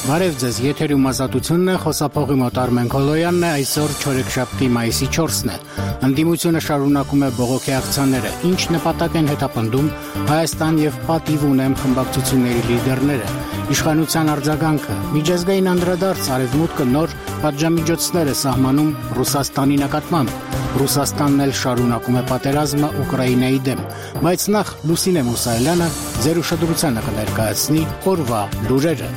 Բարև ձեզ, եթերում ազատությունն է, խոսափողի մոտ Արմեն Քոլոյանն է, այսօր չորեքշաբթի մայիսի 4-ն է։ Ընդդիմությունը շարունակում է բողոքի ակցիաները, ինչ նպատակ են հետապնդում Հայաստան եւ պատիվ ունեմ խմբակցությունների լիդերները։ Իշխանության արձագանքը, միջազգային անդրադարձ, արևմուտքը նոր պատժամիջոցներ է սահմանում Ռուսաստանի նկատմամբ։ Ռուսաստանն էլ շարունակում է պատերազմը Ուկրաինայի դեմ, բայց նախ Լուսինե Մուսայելյանը ձեր ուշադրությանը կներկայացնի օրվա լուրերը։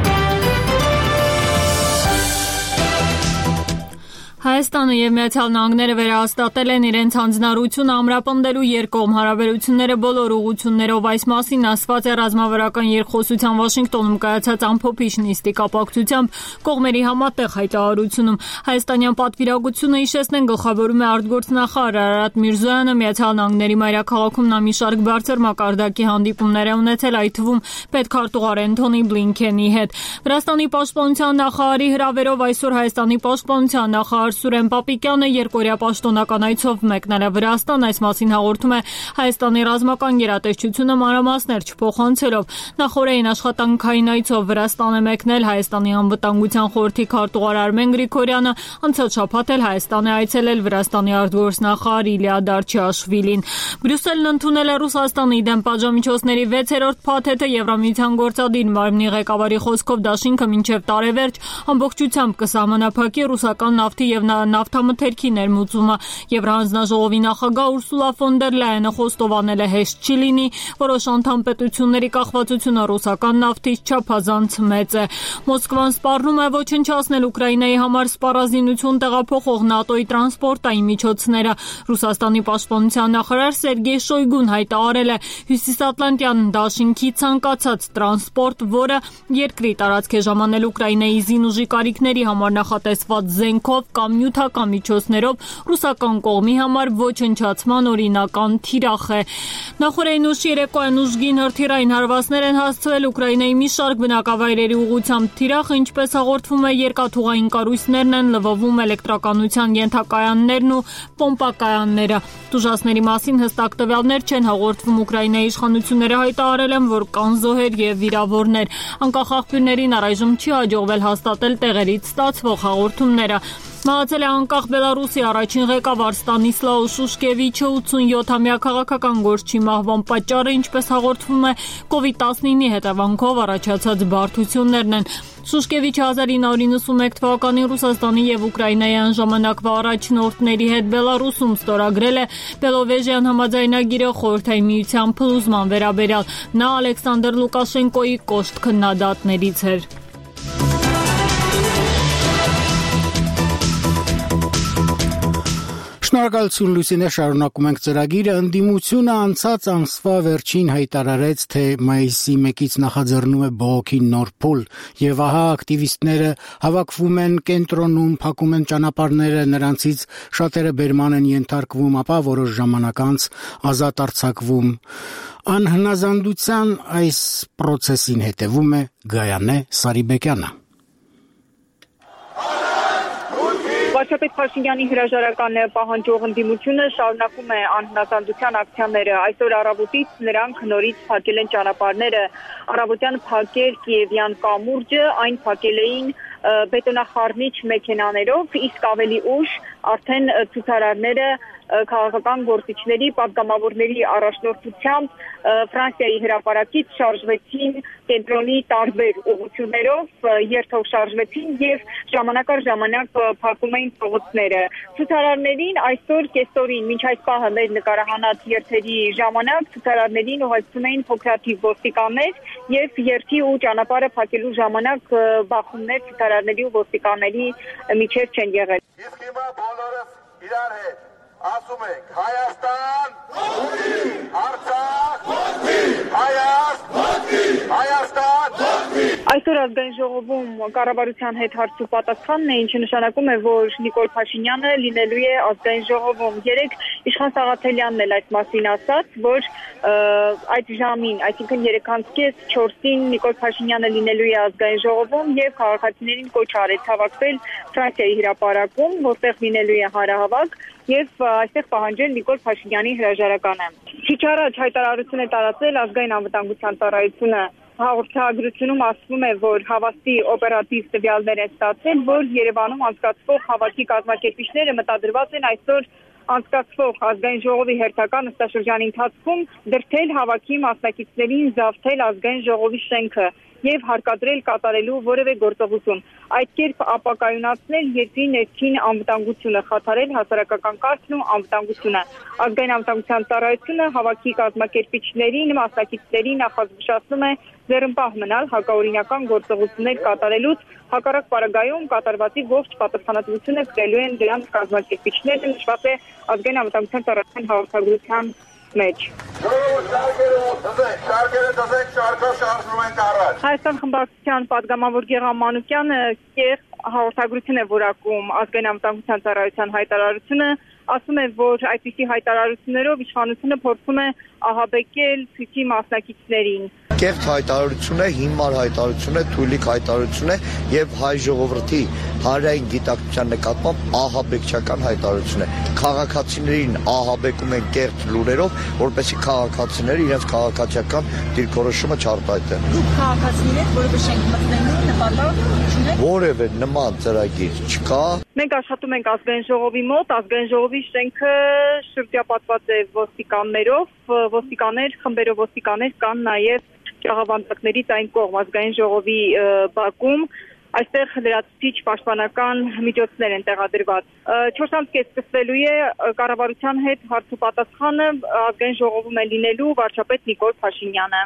Հայաստանը եւ Միացյալ Նահանգները վերահաստատել են իրենց հանձնառությունը ամրապնդելու երկկողմ հարաբերությունները բոլոր ուղղություններով։ Այս մասին ասված է ռազմավարական երկխոսության Վաշինգտոնում կայացած ամփոփիչ նիստի կապակցությամբ կողմերի համատեղ հայտարարությունում։ Հայաստանյան պատվիրակությունը հիշեցնեն գլխավորում է արտգործնախարար Արարատ Միրզոյանը Միացյալ Նահանգների մայրաքաղաքում նա մի շարք բարձր մակարդակի հանդիպումներ է ունեցել, այդ թվում պետքարտուղար Էնթոնի Բլինքենի հետ։ Վրաստանի պաշտպանության նախարարի հրավերով այսօր Հայաստանի պաշտպանության նախարար Սուրեն Պապիկյանը երկօրյա պաշտոնական այցով մեկնել է Վրաստան, այս մասին հաղորդում է Հայաստանի ռազմական գերատեսչությունը մանրամասներ չփոխանցելով։ Նախորդային աշխատանքային այցով Վրաստան է մեկնել Հայաստանի անվտանգության խորհրդի քարտուղար Արմեն Գրիգորյանը, անցած շաբաթ էլ Հայաստան է այցելել Վրաստանի արտգործնախարար Իլիա Դարչիաշվիլին։ Բրյուսելն ընդունել է Ռուսաստանի դեմ պատժամիջոցների 6-րդ փաթեթը Եվրամիության գործադիր մարմնի ղեկավարի խոսքով դաշինքը մինչև տարեվերջ ամբողջությամբ կսահմանափակի ռուսական նավթի եւ նավթամթերքի ներմուծումը։ Եվրահանձնաժողովի նախագահ Ուրսուլա ֆոն դեր Լայենը խոստովանել է հեշտ չի լինի, որոշ անդամ պետությունների կախվածությունը ռուսական նավթից չափազանց մեծ է։ Մոսկվան սպառնում է ոչնչացնել Ուկրաինայի համար սպառազինություն տեղափոխող ՆԱՏՕ-ի տրանսպորտային միջոցները։ Ռուսաստանի պաշտպանության նախարար Սերգեյ Շոյգուն հայտարարել է Հյուսիսատլանտյան դաշինքի ցանկացած տրանսպորտ, որը երկրի տարածք է ժամանել Ուկրաինայի զինուժի կարիքների համար նախատեսված զենքով կամ նյութական միջոցներով ռուսական կողմի համար ոչնչացման օրինական թիրախ է։ Նախորդային ուշ երեկոյան ուժգին հրթիռային հարվածներ են հասցվել Ուկրաինայի մի շարք բնակավայրերի ուղղությամբ թիրախը, ինչպես հաղորդվում է, երկաթուղային կառույցներն են լվովում էլեկտրականության ենթակայաններն ու պոմպակայանները։ Տուժածների մասին հստակ տվյալներ չեն հաղորդվում։ Ուկրաինայի իշխանությունները հայտարարել են, որ կան զոհեր եւ վիրավորներ։ Անկախ աղբյուրներին առայժմ չի հաջողվել հաստատել տեղերից ստացվող հաղորդումները։ Մահացել է անկախ Բելարուսի առաջին ղեկավար Ստանիսլաու Շուշկևիչը, 87-ամյա քաղաքական գործչի մահվան պատճառը, ինչպես հաղորդվում է, COVID-19-ի հետևանքով առաջացած բարդություններն են։ Շուշկևիչը 1991 թվականին Ռուսաստանի եւ Ուկրաինայի անժամանակվա առաջնորդների հետ Բելարուսում ստորագրել է Բելովեժյան համաձայնագիրը խորհրդային միության փլուզման վերաբերյալ։ Նա Ալեքսանդր Լուկաշենկոյի կոշտ քննադատներից էր։ Շնորհակալություն Լուսինե, շարունակում ենք ծրագիրը։ Ընդդիմությունը անցած ամսվա վերջին հայտարարեց, թե մայիսի 1-ից նախաձեռնում է բողոքի նոր փուլ, եւ ահա ակտիվիստները հավաքվում են կենտրոնում, փակում են ճանապարհները, նրանցից շատերը բերման են ենթարկվում, ապա որոշ ժամանակ անց ազատ արձակվում։ Անհնազանդության այս process-ին հետևում է Գայանե Սարիբեկյանը։ Վարչապետ Փաշինյանի հրաժարականը պահանջող ընդդիմությունը շարունակում է անհնազանդության ակցիաները։ Այսօր առավոտից նրանք նորից փակել են ճանապարհները, առավոտյան փակել Կիևյան կամուրջը, այն փակել էին բետոնախառնիչ մեքենաներով, իսկ ավելի ուշ արդեն ցուցարարները քաղաքական գործիչների, պատգամավորների առաջնորդությամբ Ֆրանսիայի հրապարակից շարժվեցին կենտրոնի տարբեր ուղղություններով, երթով շարժվեցին եւ ժամանակ առ ժամանակ փակում էին փողոցները։ Ցուցարարներին այսօր կեսօրին, մինչ այս պահը մեր նկարահանած երթերի ժամանակ ցուցարարներին ուղեկցում էին փոքրաթիվ ոստիկաններ եւ երթի ու ճանապարհը փակելու ժամանակ բախումներ ցուցարարների ու ոստիկանների միջև չեն եղել։ Իսկ հիմա բոլորս իրար հետ ասում ենք Հայաստան, Արցախ, Հայաստան։ Այսօր ազգային ժողովում կառավարության հետ հարց ու պատասխանն է, ինչը նշանակում է, որ Նիկոլ Փաշինյանը լինելու է ազգային ժողովում։ Երեկ Իշխան Սաղաթելյանն էլ այդ մասին ասաց, որ այդ ժամին, այսինքն 3:30-4-ին Նիկոլ Փաշինյանը լինելու է ազգային ժողովում եւ քաղաքացիներին կոչ արեց հավաքվել Ֆրանսիայի հրապարակում, որտեղ լինելու է հանրահավաք եւ այստեղ պահանջել Նիկոլ Փաշինյանի հրաժարականը։ Քիչ առաջ հայտարարություն է տարածել ազգային անվտանգության ծառայությունը հաղորդագրությունում ասվում է, որ հավաստի օպերատիվ տվյալներ են ստացել, որ Երևանում անցկացվող հավաքի կազմակերպիչները մտադրված են այսօր անցկացվող ազգային ժողովի հերթական նստաշրջանի ընթացքում դրդել հավաքի մասնակիցներին զավթել ազգային ժողովի շենքը եւ հարկադրել կատարելու որևէ գործողություն, այդ կերպ ապակայունացնել երկրի ներքին անվտանգությունը, խաթարել հասարակական կարգն ու անվտանգությունը։ Ազգային անվտանգության ծառայությունը հավաքի կազմակերպիչներին, մասնակիցներին նախազգուշացնում է ձեռնպահ մնալ հակաօրինական գործողություններ կատարելուց, հակառակ պարագայում կատարվածի ողջ պատասխանատվությունը կրելու են դրանց կազմակերպիչները, նշված է ազգային անվտանգության ծառայության հաղորդագրության մեջ։ Հայաստան խմբակցության պատգամավոր Գեղամ Մանուկյանը կեղծ հաղորդագրություն է որակում ազգային անվտանգության ծառայության հայտարարությունը, ասում է, որ այդպիսի հայտարարություններով իշխանությունը փորձում է ահաբեկել ցույցի մասնակիցներին։ Կեղծ հայտարարություն է, հիմար հայտարարություն է, թույլիկ հայտարարություն է եւ հայ ժողովրդի հանրային գիտակցության նկատմամբ ահաբեկչական հայտարարություն է։ Քաղաքացիներին ահաբեկում են կեղծ լուրերով, որպեսզի քաղաքացիները իրենց քաղաքացիական դիրքորոշումը չարտահայտեն։ Դուք քաղաքացիներ եք, որևէ շենք մտնելու նպատակ չունեք։ Որևէ նման ծրագիր չկա։ Մենք աշխատում ենք ազգային ժողովի մոտ, ազգային ժողովի շենքը շրջապատված է ոստիկաններով, խմբերով ոստիկաններ կան նաև ճաղավանդակներից այն կողմ ազգային ժողովի բակում, այստեղ լրացուցիչ պաշտպանական միջոցներ են տեղադրված։ 4:30 սկսվելու է կառավարության հետ հարցուպատասխանը, ազգային ժողովում է լինելու վարչապետ Նիկոլ Փաշինյանը։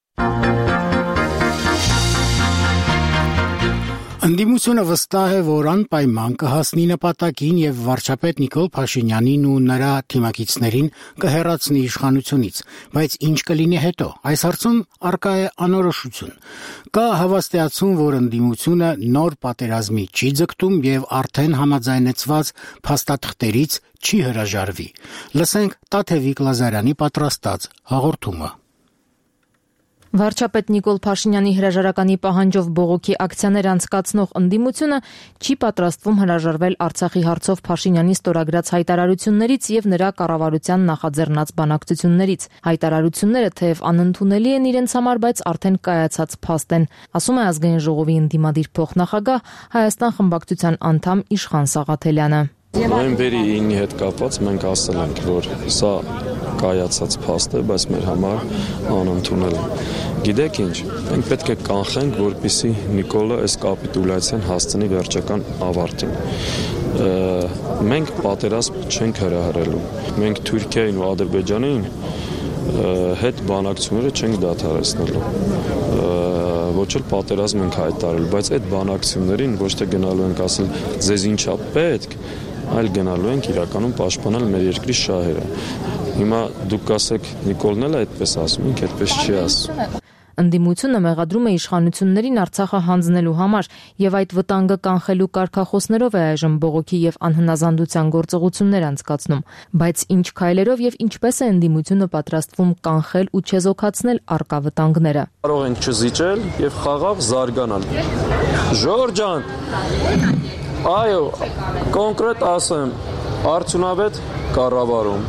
Ընդդիմությունը վստահ է, որ անպայման կհասնի նպատակին եւ վարչապետ Նիկոլ Փաշինյանին ու նրա թիմակիցներին կհեռացնի իշխանությունից, բայց ինչ կլինի հետո։ Այս հարցում առկա է անորոշություն։ Կա հավաստիացում, որ ընդդիմությունը նոր պատերազմի չի ձգտում եւ արդեն համաձայնեցված փաստաթղթերից չի հրաժարվի։ Լսենք Տաթևիկ Լազարյանի պատրաստած հաղորդումը։ Վարչապետ Նիկոլ Փաշինյանի հրաժարականի պահանջով բողոքի ակցիաներ անցկացնող ընդդիմությունը չի պատրաստվում հրաժարվել Արցախի հարցով Փաշինյանի ստորագրած հայտարարություններից եւ նրա կառավարության նախաձեռնած բանակցություններից։ Հայտարարությունները թեև անընդունելի են իրենց համար, բայց արդեն կայացած փաստ են, ասում է ազգային ժողովի ընդդիմադիր փոխնախագահ Հայաստան խմբակցության անդամ Իշխան Սաղաթելյանը։ Նոյեմբերի 9-ի հետ կապված մենք ասել ենք, որ սա կայացած փաստ է, բայց մեր համար անընդունել է։ Գիտեք ինչ, մենք պետք է կանխենք, որպեսզի Նիկոլը այս կապիտուլյացիան հասցնի վերջական ավարտին։ Մենք պատերազմ չենք հրահրելու։ Մենք Թուրքիային ու Ադրբեջանին հետ բանակցությունները չենք դադարեցնելու։ Ոչ էլ պատերազմ ենք հայտարարել, բայց այդ բանակցություններին ոչ թե գնալու ենք ասել ձեզ ինչա պետք, այլ գնալու ենք իրականում պաշտպանել մեր երկրի շահերը։ Հիմա դուք կասեք Նիկոլն էլ այդպես ասում, ինքը այդպես չի ասում։ Ընդդիմությունը մեղադրում է իշխանություններին Արցախը հանձնելու համար եւ այդ վտանգը կանխելու կարգախոսներով է այժմ բողոքի եւ անհնազանդության գործողություններ անցկացնում, բայց ինչ քայլերով եւ ինչպես է ընդդիմությունը պատրաստվում կանխել ու չեզոքացնել առկա վտանգները։ Կարող ենք չզիջել եւ խաղաղ զարգանալ։ Ժորժ ջան, այո, կոնկրետ ասեմ, արդյունավետ կառավարում,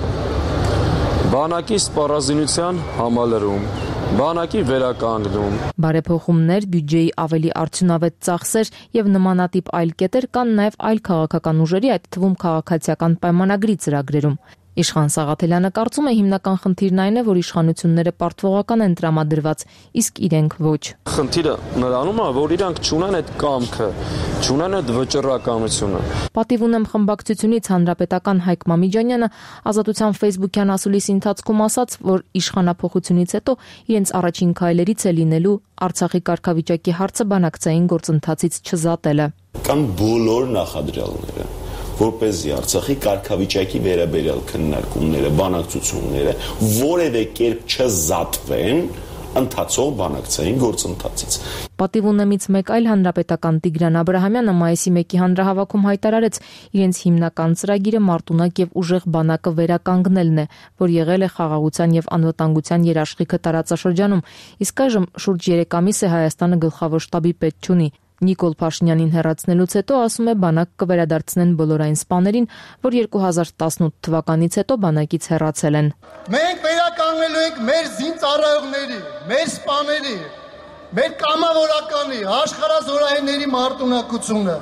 բանակի սպառազինության համալրում, բանակի վերականգնում։ Բարեփոխումներ, բյուջեի ավելի արդյունավետ ծախսեր եւ նմանատիպ այլ կետեր կան նաեւ այլ քաղաքական ուժերի, այդ թվում քաղաքացիական պայմանագրի ծրագրերում։ Իշխան Սաղաթելյանը կարծում է հիմնական խնդիրն այն է, որ իշխանությունները պարտվողական են տրամադրված, իսկ իրենք ոչ։ Խնդիրը նրանում է, որ իրանք չունեն այդ կամքը, չունեն այդ վճռականությունը։ Պատիվ ունեմ խմբակցությունից հանրապետական Հայկ Մամիջանյանը Ազատության Facebook-յան ասուլիսի ընթացքում ասաց, որ իշխանափոխությունից հետո իրենց առաջին քայլերից է լինելու Արցախի կարգավիճակի հարցը բանակցային գործընթացից չզատելը։ Կան բոլոր նախադրյալները, որպեսզի Արցախի կարգավիճակի վերաբերյալ քննարկումները, բանակցությունները որևէ կերպ չզատվեն ընթացող բանակցային գործընթացից։ Պատիվ ունեմից մեկ այլ հանրապետական Տիգրան Աբրահամյանը մայիսի 1-ի հանրահավաքում հայտարարեց, իրենց հիմնական ծրագիրը մարտունակ եւ ուժեղ բանակը վերականգնելն է, որ եղել է խաղաղության եւ անվտանգության երաշխիքը տարածաշրջանում, իսկ այժմ շուրջ 3 ամիս է Հայաստանը գլխավոր շտաբի պետ չունի։ Նիկոլ Փաշինյանին հեռացնելուց հետո, ասում է, բանակ կվերադարձնեն բոլոր այն սպաներին, որ 2018 թվականից հետո բանակից հեռացել են։ Մենք վերականգնելու ենք մեր զինծառայողների, մեր սպաների, մեր կամավորականի աշխարհազորայինների մարտունակությունը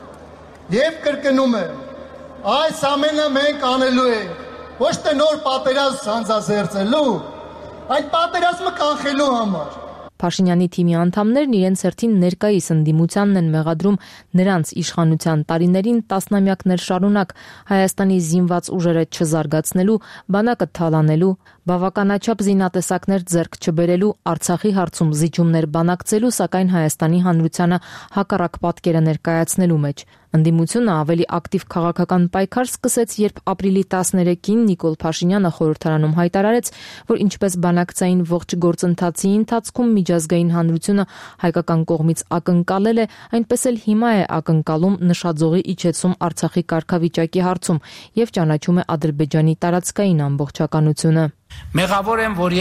եւ կրկնում եմ, այս ամենը մենք անելու ենք ոչ թե նոր պատերազմ սանձազերծելու, այդ պատերազմը կանխելու համար։ Փաշինյանի թիմի անդամներն իրենց հերթին ներկայիս ընդդիմությանն են մեղադրում նրանց իշխանության տարիներին տասնամյակներ շարունակ Հայաստանի զինված ուժերը չզարգացնելու, բանակը թալանելու, բավականաչափ զինատեսակներ ձեռք չբերելու, Արցախի հարցում զիջումներ բանակցելու, սակայն Հայաստանի հանրությանը հակառակ պատկերը ներկայացնելու մեջ։ Ընդդիմությունը ավելի ակտիվ քաղաքական պայքար սկսեց, երբ ապրիլի 13-ին Նիկոլ Փաշինյանը խորհրդարանում հայտարարեց, որ ինչպես բանակցային ողջ գործընթացի ընթացքում միջազգային հանրությունը հայկական կողմից ակնկալել է, այնպես էլ հիմա է ակնկալում նշաձողի իջեցում Արցախի կարգավիճակի հարցում եւ ճանաչում է Ադրբեջանի տարածքային ամբողջականությունը։ Մեղավոր եմ, որ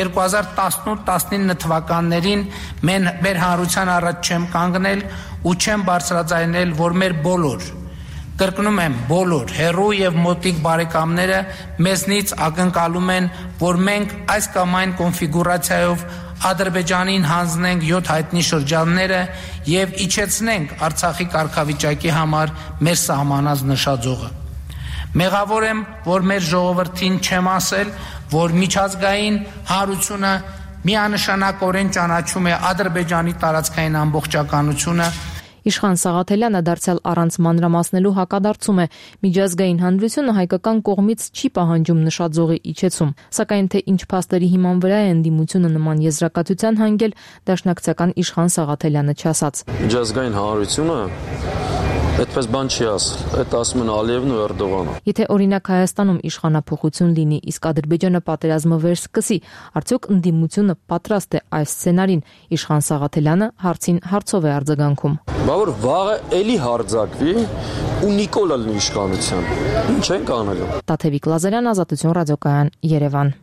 2018-19 թվականներին մեր հանրության առաջ չեմ կանգնել ու չեմ բարձրաձայնել, որ մեր բոլոր, կրկնում եմ, բոլոր հեռու եւ մոտիկ բարեկամները մեզնից ակնկալում են, որ մենք այս կամ այն կոնֆիգուրացիայով Ադրբեջանին հանձնենք 7 հայտնի շրջանները եւ իջեցնենք Արցախի կարգավիճակի համար մեր սահմանած նշաձողը։ Մեղավոր եմ, որ մեր ժողովրդին չեմ ասել, որ միջազգային հանրությունը միանշանակորեն ճանաչում է Ադրբեջանի տարածքային ամբողջականությունը։ Իշխան Սաղաթելյանը դարձյալ առանց մանրամասնելու հակադարձում է, միջազգային հանրությունը հայկական կողմից չի պահանջում նշաձողի իջեցում, սակայն թե ինչ փաստերի հիման վրա է ընդդիմությունը նման եզրակացության հանգել, դաշնակցական Իշխան Սաղաթելյանը չասաց։ Միջազգային հանրությունը այդպես բան չի ասել, այդ ասում են Ալիևն ու Էրդողանը։ Եթե օրինակ Հայաստանում իշխանափոխություն լինի, իսկ Ադրբեջանը պատերազմը վերսկսի, արդյոք ընդդիմությունը պատրաստ է այս սցենարին, Իշխան Սաղաթելյանը հարցին հարցով է արձագանքում։ Բա որ վաղը էլի հարձակվի ու Նիկոլը լինի իշխանության, ինչ ենք անելու։ Տաթևիկ Լազարյան, Ազատություն ռադիոկայան, Երևան։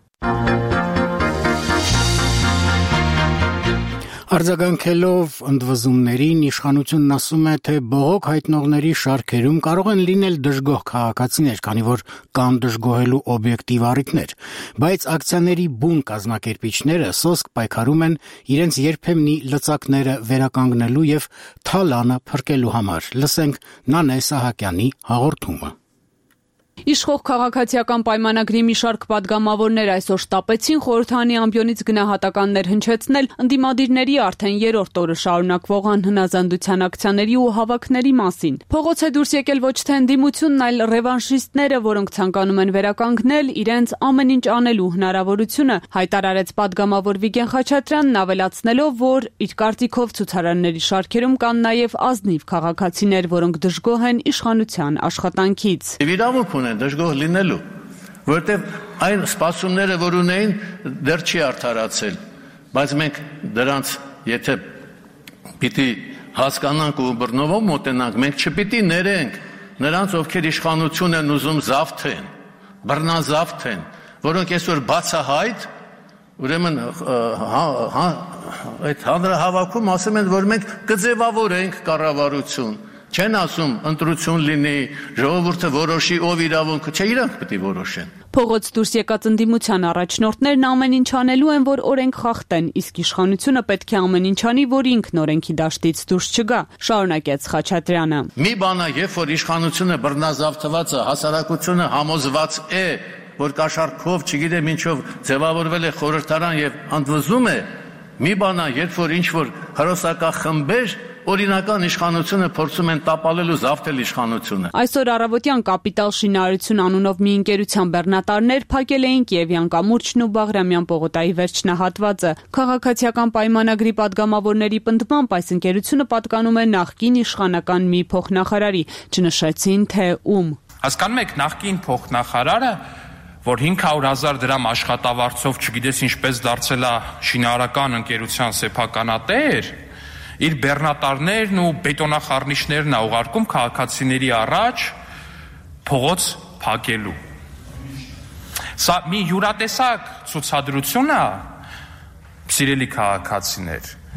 Արձագանքելով ընդվզումներին իշխանությունն ասում է, թե բողոք հայտնողների շարքերում կարող են լինել դժգոհ քաղաքացիներ, քանի որ կան դժգոհելու օբյեկտիվ առիթներ, բայց ակցիաների բուն կազմակերպիչները սոսկ պայքարում են իրենց երբեմնի լծակները վերականգնելու եւ թալանը փրկելու համար։ Լսենք Նանե Սահակյանի հաղորդումը։ Իշխող քաղաքացիական պայմանագրի մի շարք պատգամավորներ այսօր շտապեցին խորհրդանի ամբիոնից գնահատականներ հնչեցնել ընդդիմադիրների արդեն երրորդ օրը շարունակվող անհնազանդության ակցիաների ու հավաքների մասին։ Փողոց է դուրս եկել ոչ թե ընդդիմությունն, այլ ռևանշիստները, որոնք ցանկանում են վերականգնել իրենց ամեն ինչ անելու հնարավորությունը, հայտարարեց պատգամավոր Վիգեն Խաչատրյանն, ավելացնելով, որ իր կարծիքով ցուցարարների շարքերում կան նաև ազնիվ քաղաքացիներ, որոնք դժգոհ են իշխանության աշխատանքից։ Դժգոհ լինելու, որովհետև այն սպասումները, որ ունեին, դեռ չի արդարացել, բայց մենք դրանց, եթե պիտի հասկանանք ու բռնովով մոտենանք, մենք չպիտի ներենք նրանց, ովքեր իշխանություն են ուզում զավթեն, բռնազավթեն, որոնք այսօր բացահայտ, ուրեմն այդ հանրահավաքում ասում են, որ մենք կձևավորենք կառավարություն, չեն ասում ընտրություն լինի, ժողովուրդը որոշի, ով իրավունքը, չէ, իրանք պետք է որոշեն։ Փողոց դուրս եկած ընդդիմության առաջնորդներն ամեն ինչ անելու են, որ օրենք խախտեն, իսկ իշխանությունը պետք է ամեն ինչ անի, որ ինքն օրենքի դաշտից դուրս չգա, շարունակեց Խաչատրյանը։ Մի բան է, երբ որ իշխանությունը բռնազավթված է, հասարակությունը համոզված է, որ կաշառքով, չգիտեմ ինչով ձևավորվել է խորհրդարան եւ ընդվզում է, մի բան է, երբ որ ինչ որ հրոսակախմբեր օրինական իշխանությունը փորձում են տապալել ու զավթել իշխանությունը։ Այսօր առավոտյան Կապիտալ շինարարություն անունով մի ընկերության բեռնատարներ փակել էին Կիևյան կամուրջն ու Բաղրամյան պողոտայի վերջնահատվածը։ Քաղաքացիական պայմանագրի падգամավորների պնդմամբ այս ընկերությունը պատկանում է նախկին իշխանական մի փոխնախարարի, չնշեցին թե ում։ Հասկանում եք, նախկին փոխնախարարը, որ 500,000 դրամ աշխատավարձով չգիտես ինչպես դարձել է շինարարական ընկերության սեփականատեր, իր բեռնատարներն ու բետոնախառնիչներն է ուղարկում քաղաքացիների առաջ փողոց փակելու։ Սա մի յուրատեսակ ցուցադրություն է, սիրելի քաղաքացիներ,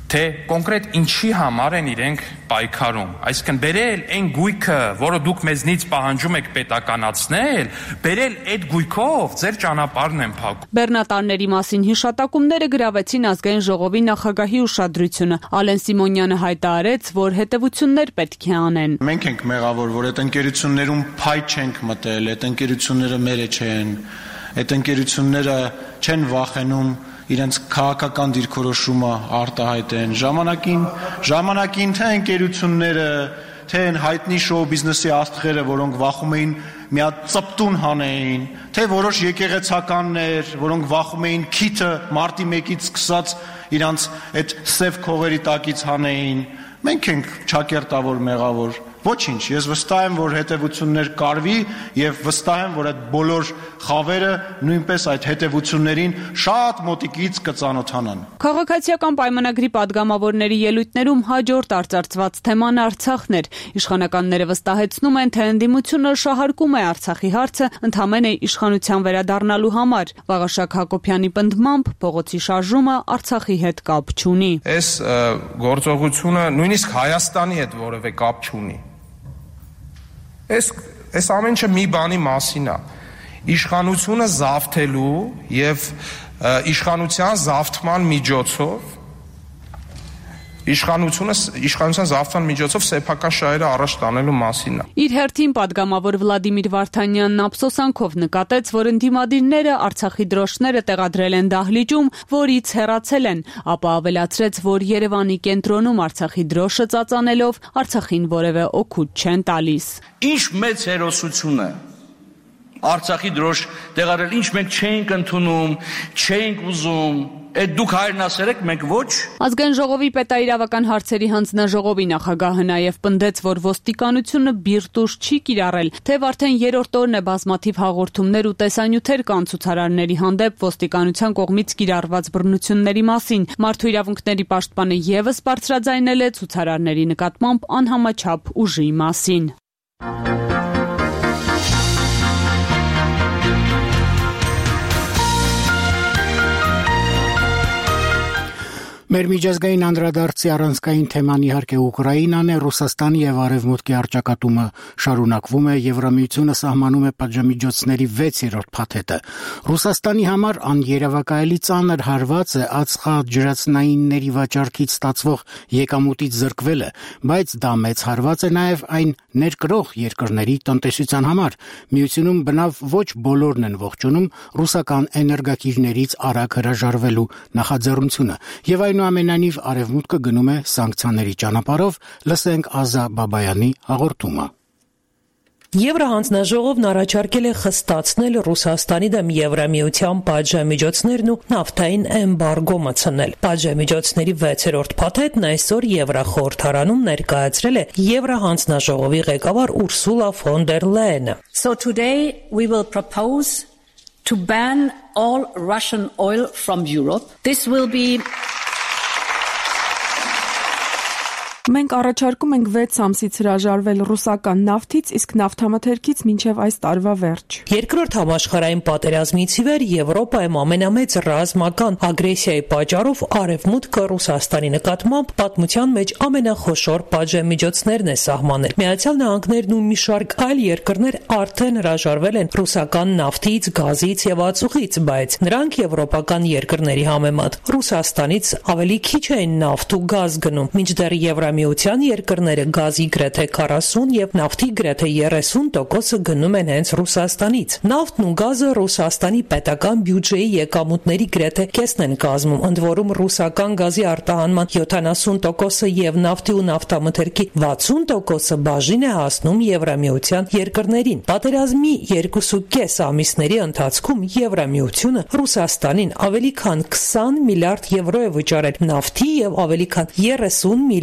թե կոնկրետ ինչի համար են իրենք պայքարում։ Այսինքն բերել այն գույքը, որը դուք մեզնից պահանջում եք պետականացնել, բերել այդ գույքով ձեր ճանապարհն են փակում։ Բեռնատարների մասին հիշատակումները գրավեցին ազգային ժողովի նախագահի ուշադրությունը։ Ալեն Սիմոնյանը հայտարարեց, որ հետևություններ պետք է անեն։ Մենք ենք մեղավոր, որ այդ ընկերություններում փայ չենք մտել, այդ ընկերությունները մերը չեն, այդ ընկերությունները չեն վախենում իրենց քաղաքական դիրքորոշումը արտահայտեն։ Ժամանակին թե ընկերությունները, թե հայտնի շոու բիզնեսի աստղերը, որոնք վախում էին մի հատ ծպտուն հանեին, թե որոշ եկեղեցականներ, որոնք վախում էին քիթը մարտի 1-ից սկսած իրանց այդ սև քողերի տակից հանեին։ Մենք ենք ճակերտավոր մեղավոր։ Ոչինչ, ես վստահ եմ, որ հետևություններ կարվի եւ վստահ եմ, որ այդ բոլոր խավերը նույնպես այդ հետևություններին շատ մոտիկից կծանոթանան։ Քաղաքացիական պայմանագրի падգամավորների ելույթներում հաջորդ արծարծված թեման Արցախն էր։ Իշխանականները վստահեցնում են, թե ընդդիմությունը շահարկում է Արցախի հարցը ընդհանրապես իշխանության վերադառնալու համար։ Վաղաշակ Հակոբյանի պնդմամբ փողոցի շարժումը Արցախի հետ կապ չունի։ Այս գործողությունը նույնիսկ Հայաստանի հետ որևէ կապ չունի։ Այս ամեն ինչը մի բանի մասին է։ Իշխանությունը զավթելու եւ իշխանության զավթման միջոցով իշխանության զավթման միջոցով սեփական շահերը առաջ տանելու մասին է։ Իր հերթին падգամավոր Վլադիմիր Վարդանյանն ափսոսանքով նկատեց, որ ընդդիմադիրները Արցախի դրոշները տեղադրել են դահլիճում, որից հեռացել են, ապա ավելացրեց, որ Երևանի կենտրոնում Արցախի դրոշը ծածանելով Արցախին որևէ օգուտ չեն տալիս։ Ինչ մեծ հերոսություն է Արցախի դրոշ տեղադրել, ինչ մենք չենք ընդունում, չենք ուզում, այդ դուք հայրն ասերեք, մենք ոչ։ Ազգային ժողովի պետաիրավական հարցերի հանձնաժողովի նախագահը նաև պնդեց, որ ոստիկանությունը բիրտուժ չի կիրառել, թեև արդեն երրորդ օրն է բազմաթիվ հաղորդումներ ու տեսանյութեր կան ցուցարարների հանդեպ ոստիկանության կողմից կիրառված բռնությունների մասին։ Մարդու իրավունքների պաշտպանը եւս բարձրաձայնել է ցուցարարների նկատմամբ անհամաչափ ուժի մասին։ Մեր միջազգային անդրադարձի առանցքային թեման իհարկե Ուկրաինան է, Ռուսաստանի եւ Արևմուտքի առճակատումը շարունակվում է, Եվրամիությունը սահմանում է պատժամիջոցների 6-րդ փաթեթը։ Ռուսաստանի համար աներևակայելի ծանր հարված է ածխաջրածնայինների վաճառքից ստացվող եկամուտից զրկվելը, բայց դա մեծ հարված է նաեւ այն ներկրող երկրների տնտեսության համար։ Միությունում բնավ ոչ բոլորն են ողջունում ռուսական էներգակիրներից արագ հրաժարվելու նախաձեռնությունը եւ այնուամենայնիվ Արևմուտքը գնում է սանկցիաների ճանապարհով, լսենք Ազա Բաբայանի հաղորդումը։ Եվրահանձնաժողովն առաջարկել է խստացնել Ռուսաստանի դեմ Եվրամիության պատժամիջոցներն ու նավթային էմբարգո մտցնել։ Պատժամիջոցների 6-րդ փաթեթն այսօր Եվրախորհրդարանում ներկայացրել է Եվրահանձնաժողովի ղեկավար Ուրսուլա ֆոն դեր Լայենը։ So today we will propose to ban all Russian oil from Europe. This will be Մենք առաջարկում ենք 6 ամսից հրաժարվել ռուսական նավթից, իսկ նավթամթերքից մինչև այս տարվա վերջ։ Երկրորդ համաշխարհային պատերազմից ի վեր Եվրոպայում ամենամեծ ռազմական ագրեսիայի պատճառով Արևմուտքը Ռուսաստանի նկատմամբ պատմության մեջ ամենախոշոր պատժամիջոցներն է սահմանել։ Միացյալ Նահանգներն ու մի շարք այլ երկրներ արդեն հրաժարվել են ռուսական նավթից, գազից եւ ածուխից, բայց նրանք եվրոպական երկրների համեմատ Ռուսաստանից ավելի քիչ են նավթ ու գազ գնում, մինչդեռ Միության երկրները գազի գրեթե 40 եւ նավթի գրեթե 30% գնում են հենց Ռուսաստանից։ Նավթն ու գազը Ռուսաստանի պետական բյուջեի եկամուտների գրեթե կեսն են կազմում, ընդ որում ռուսական գազի արտահանման 70% եւ նավթի ու նավթամթերքի 60% բաժին է հասնում Եվրամիության երկրներին։ Պատերազմի 2.5 ամիսների ընթացքում Եվրամիությունը Ռուսաստանին ավելի քան 20 միլիարդ եվրո է վճարել նավթի եւ ավելի քան 30 միլիարդ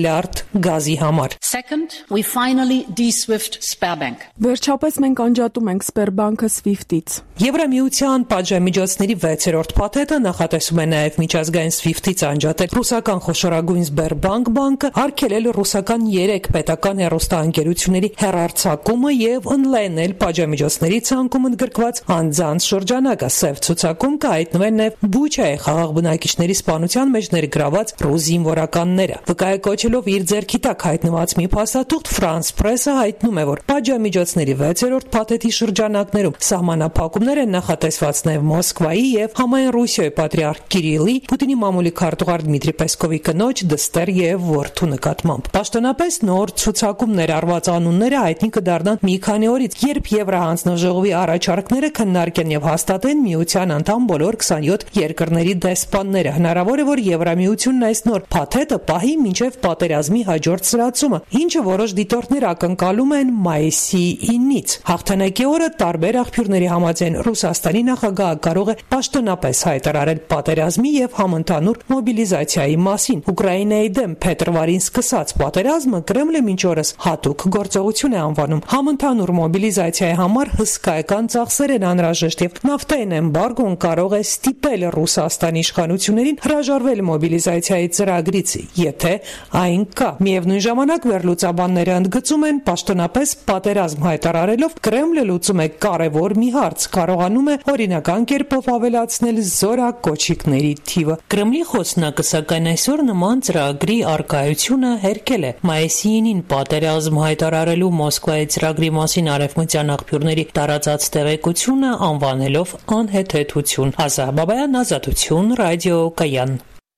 գազի համար։ Second, we finally de-SWIFT Sberbank. Վերջապես մենք անջատում ենք Sberbank-ը SWIFT-ից։ Եվրամիության պատժամիջոցների 6-րդ փաթեթը նախատեսում է նաև միջազգային SWIFT-ից անջատել ռուսական խոշորագույն Sberbank բանկը, արգելել ռուսական 3 պետական հեռուստաընկերությունների հեռարձակումը եւ ընդլայնել պատժամիջոցների ցանկում ընդգրկված անձանց շրջանակը։ Սև ցուցակում կհայտնվեն նաև Բուչայի խաղաղ բնակիչների սպանության մեջ ներգրաված ռուս զինվորականները։ Վկայակոչելով իր ձեռքի տակ հայտնված մի փաստաթուղթ, France Press-ը հայտնում է, որ պատժամիջոցների 6-րդ փաթեթի շրջանակներում սահմանափակումներ են նախատեսված նաև Մոսկվայի եւ համայն Ռուսիայի պատրիարք Կիրիլի, Պուտինի մամուլի քարտուղար Դմիտրի Պեսկովի կնոջ, դստեր եւ որդու նկատմամբ։ Պաշտոնապես նոր ցուցակում ներառված անունները հայտնի կդառնան մի քանի օրից, երբ Եվրահանձնաժողովի առաջարկները քննարկեն եւ հաստատեն միության անդամ բոլոր 27 երկրների դեսպանները։ Հնարավոր է, որ Եվրամիությունն այս նոր փաթեթը պահի մինչև պատերազմի հաջորդ սրացումը, ինչը որոշ դիտորդներ ակնկալում են մայիսի 9-ից։ Հաղթանակի օրը տարբեր աղբյուրների համաձայն Ռուսաստանի նախագահը կարող է պաշտոնապես հայտարարել պատերազմի եւ համընդհանուր մոբիլիզացիայի մասին։ Ուկրաինայի դեմ փետրվարին սկսած պատերազմը Կրեմլը մինչ օրս հատուկ գործողություն է անվանում։ Համընդհանուր մոբիլիզացիայի համար հսկայական ծախսեր են անհրաժեշտ եւ նավթային էմբարգոն կարող է ստիպել Ռուսաստանի իշխանություններին հրաժարվել մոբիլիզացիայի ծրագրից, եթե այն կա։ Միևնույն ժամանակ վերլուծաբանները ընդգծում են, պաշտոնապես պատերազմ հայտարարելով Կրեմլը լուծում է կարևոր մի հարց, կարողանում է օրինական կերպով ավելացնել զորակոչիկների թիվը։ Կրեմլի խոսնակը սակայն այսօր նման ծրագրի արկայությունը հերքել է։ Մայիսի 9-ին պատերազմ հայտարարելու Մոսկվայի ծրագրի մասին արևմտյան աղբյուրների տարածած տեղեկությունը անվանելով անհեթեթություն։ Ազա Բաբայան, Ազատություն, ռադիո Կայան։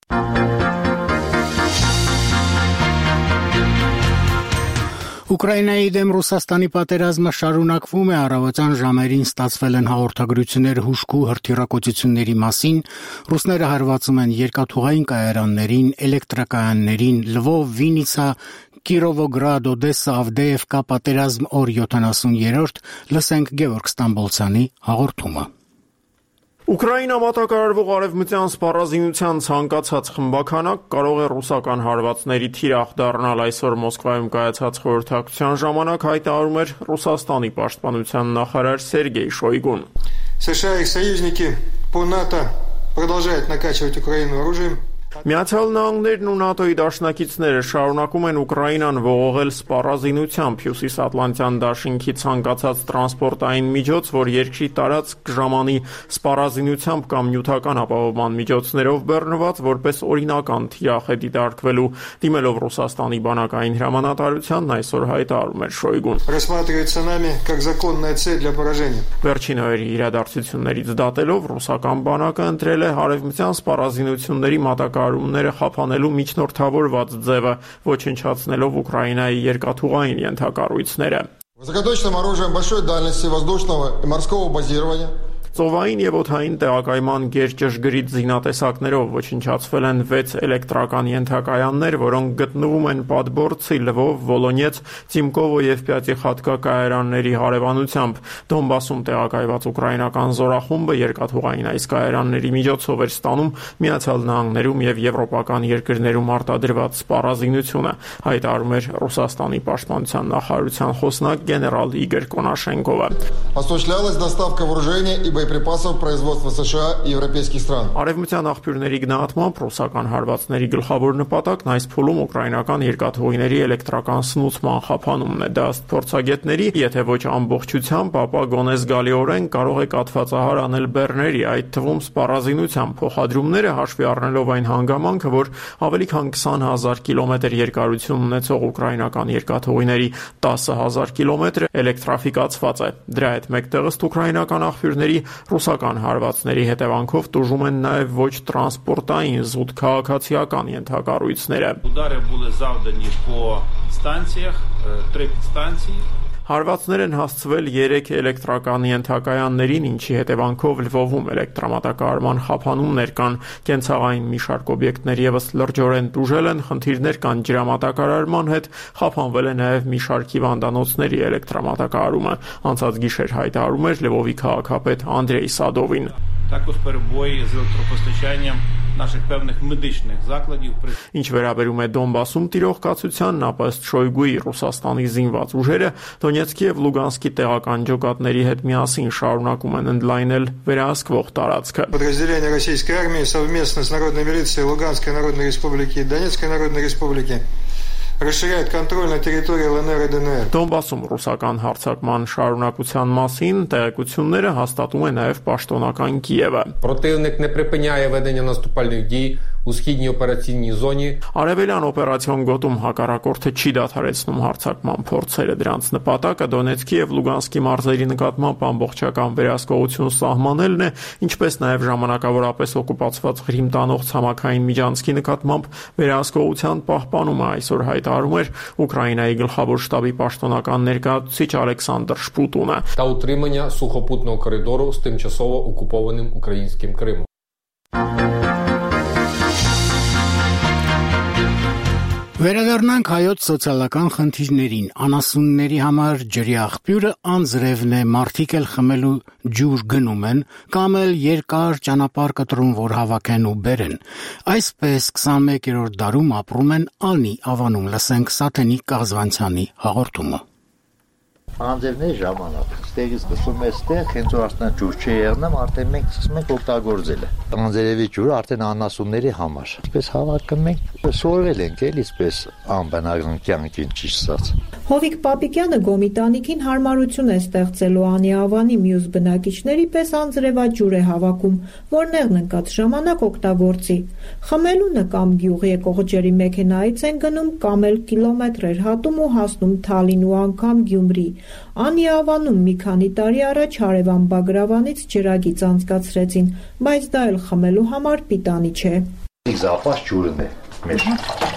Ուկրաինայի դեմ Ռուսաստանի պատերազմը շարունակվում է։ Առավոտյան ժամերին ստացվել են հաղորդագրություններ հուժկու հրթիռակոծությունների մասին։ Ռուսները հարվածում են երկաթուղային կայարաններին, էլեկտրակայաններին, Լվով, Վինիցա, Կիրովոգրադ, Օդեսա, Ավդեևկա պատերազմ օր 70-րդ։ Լսենք Գևորգ Ստամբոլցյանի հաղորդումը։ Ուկրաինա մատակարարվող արևմտյան սպառազինության ցանկացած խմբաքանակ կարող է ռուսական հարվածների թիրախ դառնալ։ Այսօր Մոսկվայում կայացած խորհրդակցության ժամանակ հայտարարում էր Ռուսաստանի պաշտպանության նախարար Սերգեյ Շոյգուն։ США и их союзники по НАТО продолжают накачивать Украину оружием. Միացյալ Նահանգներն ու ՆԱՏՕ-ի դաշնակիցները շարունակում են Ուկրաինան ողողել սպառազինությամբ։ Հյուսիսատլանտյան դաշինքի ցանկացած տրանսպորտային միջոց, որ երկրի տարածք ժամանի սպառազինությամբ կամ նյութական ապահովման միջոցներով բեռնված, որպես օրինական թիրախ է դիտարկվելու։ Դիմելով Ռուսաստանի բանակային հրամանատարությանն այսօր հայտարարում էր Շոյգուն։ Рассматривается нами как законная цель для поражения. Վերջին օրերի իրադարձություններից դատելով ռուսական բանակը ընտրել է արևմտյան սպառազինությունների մատակարարումները խափանելու միջնորդավորված ձևը, ոչնչացնելով Ուկրաինայի երկաթուղային ենթակառույցները։ Высокоточным оружием большой дальности воздушного и морского базирования. Ծովային եւ օդային տեղակայման գերճշգրիտ զինատեսակներով ոչնչացվել են 6 էլեկտրական ենթակայաններ, որոնք գտնվում են Պատբորցի, Լվով, Վոլոնյեց, Ծիմկովո եւ Պյատիխատկա կայարանների հարևանությամբ։ Դոնբասում տեղակայված ուկրաինական զորախումբը երկաթուղային այս կայարանների միջոցով էր ստանում Միացյալ Նահանգներում եւ եվրոպական երկրներում արտադրված սպառազինությունը, հայտարարում էր Ռուսաստանի պաշտպանության նախարարության խոսնակ գեներալ Իգոր Կոնաշենկովը։ Осуществлялась доставка вооружения и боеприпасов производства США и европейских стран. Արևմտյան աղբյուրների գնահատմամբ ռուսական հարվածների գլխավոր նպատակն այս փուլում ուկրաինական երկաթուղիների էլեկտրական սնուցման խափանումն է։ Դա ըստ փորձագետների, եթե ոչ ամբողջությամբ, ապա գոնե զգալիորեն կարող է կաթվածահար անել բեռների, այդ թվում սպառազինությամբ։ Փոխադրումները հաշվի առնելով այն հանգամանքը, որ ավելի քան 20,000 կիլոմետր երկարություն ունեցող ուկրաինական երկաթուղիների 10,000 կիլոմետրը էլեկտրաֆիկացված է։ Դրա հետ մեկտեղ ըստ ուկրաինական աղբյուրների ռուսական հարվածների հետևանքով տուժում են նաև ոչ տրանսպորտային զուտ քաղաքացիական ենթակառույցները։ Ուդարը були завдані по станціях, 3 підстанції. Հարվածներ են հասցվել 3 էլեկտրական ենթակայաններին, ինչի հետևանքով Լվովում էլեկտրամատակարարման խափանումներ կան, կենցաղային մի շարք օբյեկտներ եւս լրջորեն տուժել են, խնդիրներ կան ջրամատակարարման հետ, խափանվել է նաև մի շարք հիվանդանոցների էլեկտրամատակարարումը։ Անցած գիշեր հայտարարում էր Լվովի քաղաքապետ Անդրեյ Սադովին։ Також перебої з електропостачанням наших певных медичных закладів. Ինչ վերաբերում է Դոնբասում տիրող կացությանն, ապա ըստ Շոյգուի Ռուսաստանի զինված ուժերը Դոնեցկի եւ Լուգանսկի տեղական ջոկատների հետ միասին շարունակում են ընդլայնել վերահսկվող տարածքը։ Подразделения российской армии совместно с Народной милицией Луганской Народной Республики и Донецкой Народной Республики расширяет контроль на территории ЛНР и ДНР. Դոնբասում ռուսական հարձակման շարունակության մասին տեղեկությունները հաստատում է նաև պաշտոնական Կիևը։ Противник не припиняє ведення наступальних дій у східній операційній зоні. Արևելյան օպերացիոն գոտում հակառակորդը չի դադարեցնում հարձակման փորձերը, դրանց նպատակը Դոնեցկի եւ Լուգանսկի մարզերի նկատմամբ ամբողջական վերահսկողություն սահմանելն է, ինչպես նաև ժամանակավորապես օկուպացված Ղրիմ տանող ցամաքային միջանցքի նկատմամբ վերահսկողության պահպանումը, այսօր հայտարարում էր Ուկրաինայի գլխավոր շտաբի պաշտոնական ներկայացուցիչ Олександр Шпутуна. Та утримання сухопутного коридору з тимчасово окупованим українським Кримом. Վերադառնանք հայոց սոցիալական խնդիրներին։ Անասունների համար ջրի աղբյուրը անձրևն է, մարդիկ էլ խմելու ջուր գնում են, կամ էլ երկար ճանապարհ կտրում, որ հավաքեն ու բերեն։ Այսպես 21-րդ դարում ապրում են Ալնի Ավանում, լսենք Սաթենիկ Կաղզվանցյանի հաղորդումը։ Անձրևների ժամանակ ստեղից սկսում է ստեղ, հենց որ արդեն ջուր չի եղնում, արդեն մենք սկսում ենք օգտագործել։ Անձրևի ջուրը արդեն անասունների համար։ Այսպես հավաքում ենք, սորվել ենք էլ, իսպես անբնական կյանքին ճիշտ ասած։ Հովիկ Պապիկյանը Գոմիտանիքին հարմարություն է ստեղծելու Անի Ավանի մյուս բնակիչների պես անձրևաջուր է հավաքում, որ նեղն ընկած ժամանակ օգտագործի։ Խմելունը կամ գյուղ եկող ջրի մեքենայից են գնում, կամ էլ կիլոմետրեր հատում ու հասնում Թալին ու անգամ Գյումրի։ Անի Ավանում մի քանի տարի առաջ հարևան Բագրավանից ջրագիծ անցկացրեցին, բայց դա էլ խմելու համար պիտանի չէ։ Զապաշ ջուրն է մեր։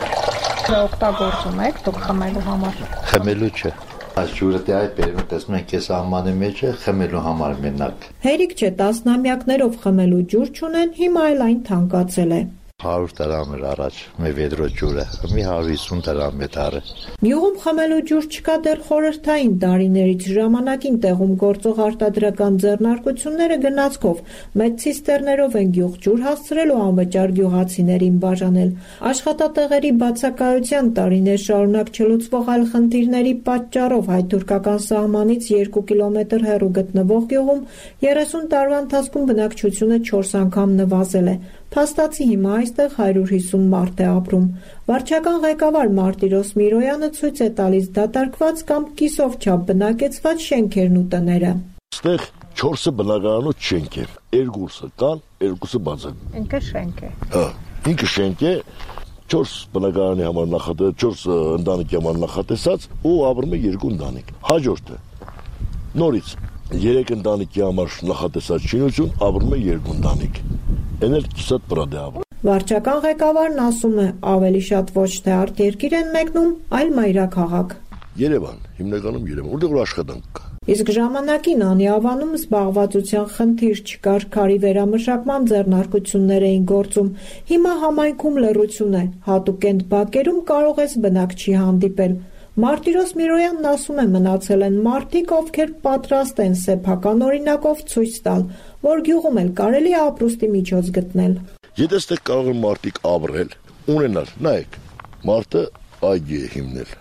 Օգտագործում եք դուք խմելու համար։ Խմելու չէ։ Այս ջուրը դե այդ բերում տեսնում ենք այս ամանի մեջ է խմելու համար մենակ։ Հերիք չէ, տասնամյակներով խմելու ջուր չունեն, հիմա էլ այն թանկացել է։ 100 դրամ էր առաջ մի վեդրո ջուրը, մի 150 դրամ է դարը։ Գյուղում խմելու ջուր չկա դեռ խորհրդային տարիներից, ժամանակին տեղում գործող արտադրական ձեռնարկությունները գնացքով մեծ ցիստերներով են գյուղ ջուր հասցրել ու անվճար գյուղացիներին բաժանել։ Աշխատատեղերի բացակայության տարիներ շարունակ չլուծվող այլ խնդիրների պատճառով հայ-թուրքական սահմանից 2 կիլոմետր հեռու գտնվող գյուղում 30 տարվա ընթացքում բնակչությունը 4 անգամ նվազել է։ Փաստացի հիմա այստեղ 150 մարդ է ապրում։ Վարչական ղեկավար Մարտիրոս Միրոյանը ցույց է տալիս դատարկված կամ կիսով չափ բնակեցված շենքերն ու տները։ Այստեղ 4-ը բնակարանոց շենք է, 2-ը կան, 2-ը բաց են։ Ինքը շենք է։ Հա, ինքը շենք է, 4 բնակարանի համար նախատեսած, 4 ընտանիքի համար նախատեսած ու ապրում է 2 ընտանիք։ Հաջորդը նորից 3 ընտանիքի համար նախատեսած շինություն, ապրում է 2 ընտանիք։ Էնել կիսատ պրադեավ։ Վարչական ղեկավարն ասում է, ավելի շատ ոչ թե արտերկիր են մեկնում, այլ մայրաքաղաք։ Երևան, հիմնականում Երևան, որտեղ որ աշխատանք կա։ Իսկ ժամանակին Անի Ավանում զբաղվածության խնդիր չկար, քարի վերամշակման ձեռնարկություններ էին գործում։ Հիմա համայնքում լռություն է, հատուկենտ բակերում կարող ես բնակչի հանդիպել։ Մարտիրոս Միրոյանն ասում է, մնացել են մարդիկ, ովքեր պատրաստ են սեփական օրինակով ցույց տալ, որ գյուղում էլ կարելի է ապրուստի միջոց գտնել։ Եթե ստեղ կարող են մարդիկ ապրել, ունենալ, նայեք, մարդը այգի է հիմնել,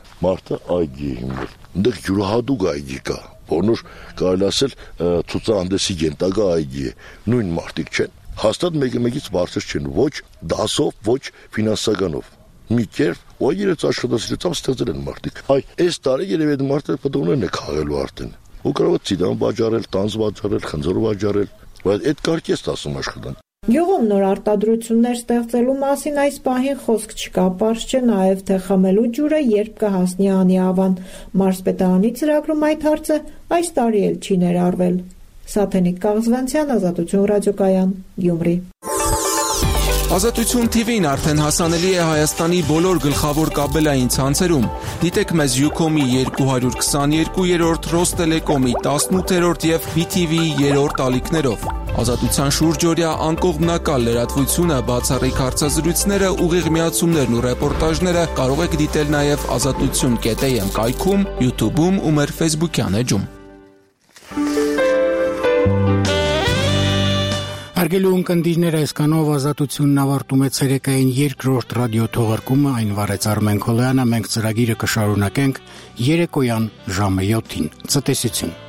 Այնտեղ յուրահատուկ այգի կա, որոնց կարելի ասել ցուցահանդեսի ենթակա այգի է, նույն մարդիկ չեն, հաստատ մեկը-մեկից բարձր չեն, ոչ դասով, ոչ ֆինանսականով։ Մի կերպ ու իրենց աշխատասիրությամբ ստեղծել են մարդիկ։ Այս տարի երևի այդ մարդը պատողներն է քաղելու արդեն։ Ու կարող է ցիդան վաճառել, տանձ վաճառել, խնձոր վաճառել, բայց այդ կարգի է ստացում աշխատան։ Գյուղում նոր արտադրություններ ստեղծելու մասին այս պահին խոսք չկա, պարզ չէ նաև թե խմելու ջուրը երբ կհասնի Անի Ավան։ Մարզպետարանի ծրագրում այդ հարցը այս տարի էլ չի ներառվել։ Սաթենիկ Կաղզվանցյան, Ազատություն ռադիոկայան, Գյումրի։ Ազատություն TV-ն արդեն հասանելի է Հայաստանի բոլոր գլխավոր կաբելային ցանցերում։ Դիտեք մեզ Ucom-ի 222-րդ, Ռոստելեկոմի 18-րդ եւ BTV-ի 3-րդ ալիքներով։ Ազատության շուրջօրյա անկողմնակալ լրատվությունը, բացառիկ հարցազրույցները, ուղիղ միացումներն ու ռեպորտաժները կարող եք դիտել նաև azatutun.am կայքում, YouTube-ում ու մեր Facebook-յան էջում։ Հարգելի ունկնդիրներ, այսքանով Ազատությունն ավարտում է ցերեկային երկրորդ ռադիո թողարկումը, այն վարեց Արմեն Քոլոյանը, մենք ծրագիրը կշարունակենք երեկոյան ժամը 7-ին։ Ցտեսություն։